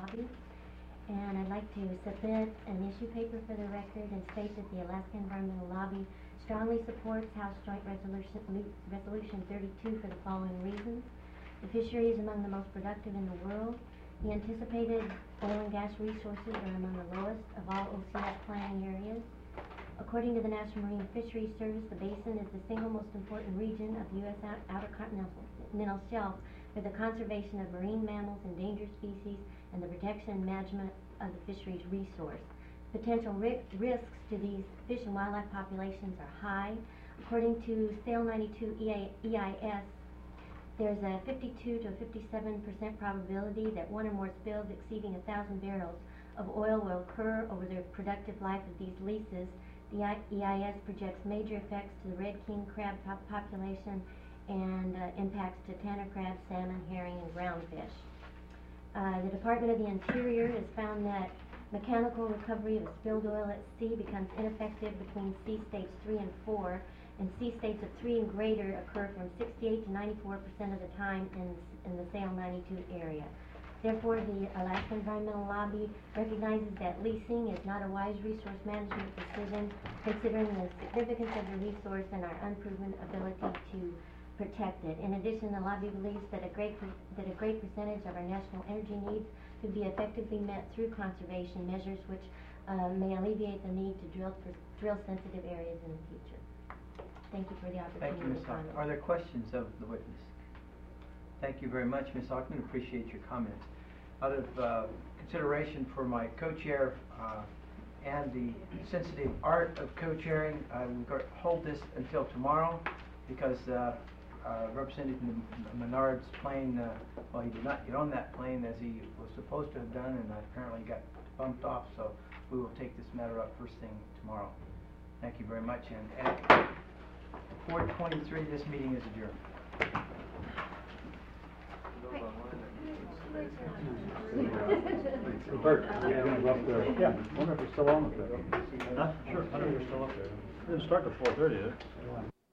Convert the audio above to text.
Lobby. And I'd like to submit an issue paper for the record and state that the Alaska Environmental Lobby strongly supports House Joint Resolution 32 for the following reasons. The fishery is among the most productive in the world. The anticipated oil and gas resources are among the lowest of all OCS planning areas. According to the National Marine Fisheries Service, the basin is the single most important region of the U.S. Outer Continental Shelf for the conservation of marine mammals, endangered species, and the protection and management of the fisheries resource. Potential risks to these fish and wildlife populations are high. According to SAIL 92 EIS, there's a 52 to 57% probability that one or more spills exceeding 1,000 barrels of oil will occur over the productive life of these leases. The EIS projects major effects to the red king crab population and impacts to tanner crabs, salmon, herring, and groundfish. The Department of the Interior has found that mechanical recovery of spilled oil at sea becomes ineffective between sea states 3 and 4, and sea states of 3 and greater occur from 68 to 94% of the time in the SAIL 92 area. Therefore, the Alaska Environmental Lobby recognizes that leasing is not a wise resource management decision, considering the significance of the resource and our unproven ability to protect it. In addition, the lobby believes that a great percentage of our national energy needs could be effectively met through conservation measures, which may alleviate the need to drill sensitive areas in the future. Thank you for the opportunity. Thank you, Ms. Hockman. Are there questions of the witness? Thank you very much, Ms. Hockman. Appreciate your comments. Out of consideration for my co-chair and the sensitive art of co-chairing, I will hold this until tomorrow because Representative Menard's plane, well, he did not get on that plane as he was supposed to have done, and apparently got bumped off, so we will take this matter up first thing tomorrow. Thank you very much, and at 4:23, this meeting is adjourned. Bert, you're going to go up there. Yeah, I wonder if it's still on up there. Huh? Sure, I wonder if it's still up there. It didn't start at 4:30, did it? Yeah.